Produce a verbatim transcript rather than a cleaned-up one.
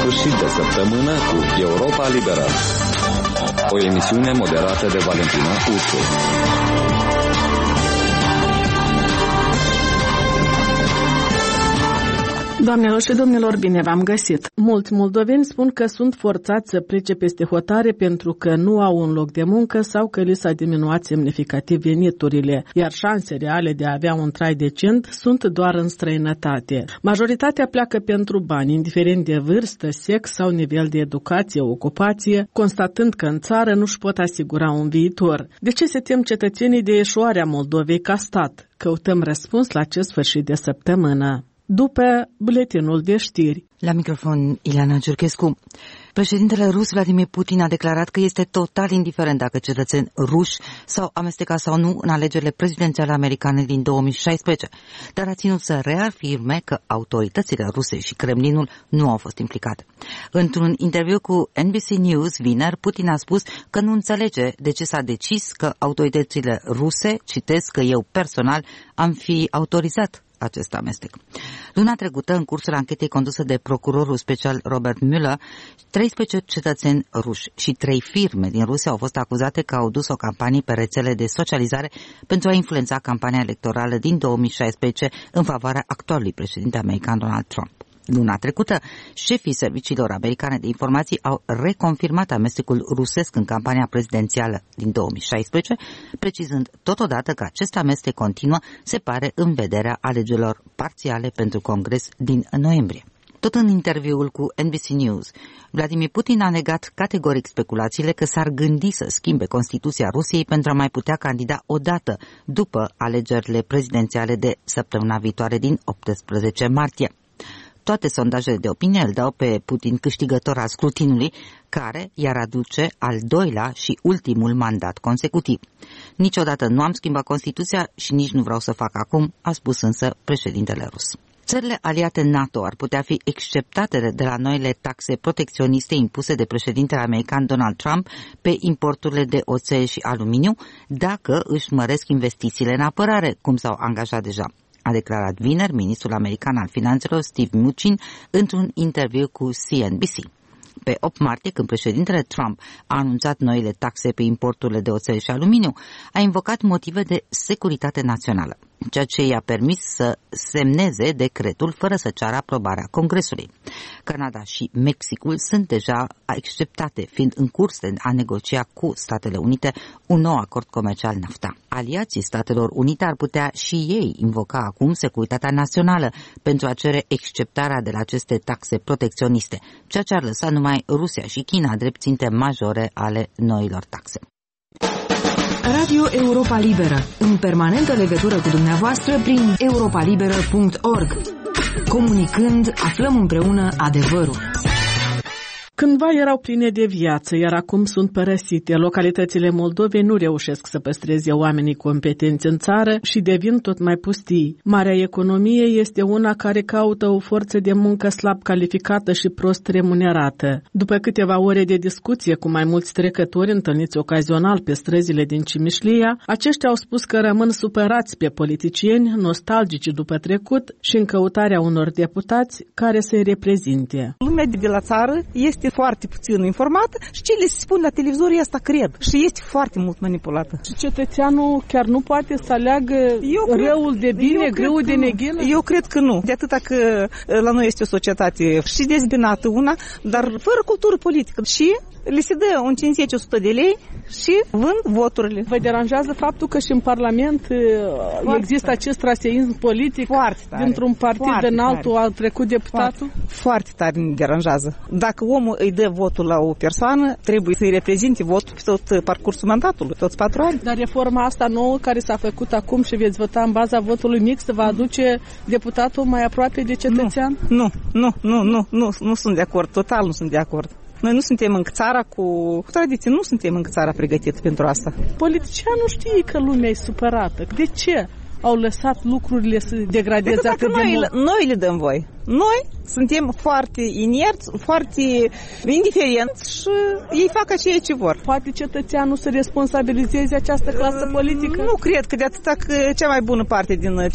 sfârșit de săptămână cu Europa Liberă. O emisiune moderată de Valentina Ursu. Doamnelor și domnilor, bine v-am găsit! Mulți moldoveni spun că sunt forțați să plece peste hotare pentru că nu au un loc de muncă sau că li s-a diminuat semnificativ veniturile, iar șanse reale de a avea un trai decent sunt doar în străinătate. Majoritatea pleacă pentru bani, indiferent de vârstă, sex sau nivel de educație, ocupație, constatând că în țară nu-și pot asigura un viitor. De ce se tem cetățenii de eșuarea Moldovei ca stat? Căutăm răspuns la acest sfârșit de săptămână. După buletinul de știri. La microfon, Ileana Giurchescu. Președintele rus Vladimir Putin a declarat că este total indiferent dacă cetățeni ruși s-au amestecat sau nu în alegerile prezidențiale americane din două mii șaisprezece, dar a ținut să reafirme că autoritățile ruse și Kremlinul nu au fost implicate. Într-un interviu cu N B C News vineri, Putin a spus că nu înțelege de ce s-a decis că autoritățile ruse, citesc că eu personal, am fi autorizat acest amestec. Luna trecută, în cursul anchetei condusă de procurorul special Robert Mueller, treisprezece cetățeni ruși și trei firme din Rusia au fost acuzate că au dus o campanie pe rețele de socializare pentru a influența campania electorală din două mii șaisprezece în favoarea actualului președinte american Donald Trump. Luna trecută, șefii serviciilor americane de informații au reconfirmat amestecul rusesc în campania prezidențială din două mii șaisprezece, precizând totodată că acest amestec continuă, se pare, în vederea alegerilor parțiale pentru Congres din noiembrie. Tot în interviul cu N B C News, Vladimir Putin a negat categoric speculațiile că s-ar gândi să schimbe Constituția Rusiei pentru a mai putea candida odată după alegerile prezidențiale de săptămâna viitoare din optsprezece martie. Toate sondajele de opinie îl dau pe Putin câștigător al scrutinului, care i-ar aduce al doilea și ultimul mandat consecutiv. Niciodată nu am schimbat Constituția și nici nu vreau să fac acum, a spus însă președintele rus. Țările aliate NATO ar putea fi exceptate de la noile taxe protecționiste impuse de președintele american Donald Trump pe importurile de oțel și aluminiu dacă își măresc investițiile în apărare, cum s-au angajat deja, a declarat vineri ministrul american al finanțelor Steve Mnuchin într-un interviu cu C N B C. Pe opt martie, când președintele Trump a anunțat noile taxe pe importurile de oțel și aluminiu, a invocat motive de securitate națională, ceea ce i-a permis să semneze decretul fără să ceară aprobarea Congresului. Canada și Mexicul sunt deja acceptate, fiind în curs de a negocia cu Statele Unite un nou acord comercial NAFTA. Aliații Statelor Unite ar putea și ei invoca acum securitatea națională pentru a cere exceptarea de la aceste taxe protecționiste, ceea ce ar lăsa numai Rusia și China drept ținte majore ale noilor taxe. Radio Europa Liberă, în permanentă legătură cu dumneavoastră prin europa liberă punct org. Comunicând, aflăm împreună adevărul. Cândva erau pline de viață, iar acum sunt părăsite. Localitățile Moldovei nu reușesc să păstreze oamenii competenți în țară și devin tot mai pustii. Marea economie este una care caută o forță de muncă slab calificată și prost remunerată. După câteva ore de discuție cu mai mulți trecători întâlniți ocazional pe străzile din Cimișlia, aceștia au spus că rămân supărați pe politicieni, nostalgici după trecut și în căutarea unor deputați care să-i reprezinte. Lumea de la țară este foarte puțin informată și ce le se spune la televizor, asta cred. Și este foarte mult manipulată. Și cetățeanul chiar nu poate să aleagă eu răul de bine, grâul de neghină? Eu cred că nu. De atâta că la noi este o societate și dezbinată una, dar fără cultură politică. Și le se dă un cincizeci o sută de lei și vând voturile. Vă deranjează faptul că și în Parlament foarte există tare. Acest raseism politic? Foarte tare. Dintr-un partid foarte în altul tare. A trecut deputatul? Foarte, foarte tare ne deranjează. Dacă omul îi dă votul la o persoană, trebuie să-i reprezinte votul pe tot parcursul mandatului, toți patru ani. Dar reforma asta nouă care s-a făcut acum și veți vota în baza votului mixt va aduce deputatul mai aproape de cetățean? Nu, nu, nu, nu, nu, nu sunt de acord, total nu sunt de acord. Noi nu suntem în țara cu, cu tradiție, nu suntem în țara pregătită pentru asta. Politicianul știe că lumea e supărată. De ce au lăsat lucrurile să degradeze atât de mult? Noi le dăm voi. Noi suntem foarte inerți, foarte indiferenți și ei fac ceea ce vor. Poate cetățeanul să responsabilizeze această clasă politică? Nu cred că de atâta că cea mai bună parte din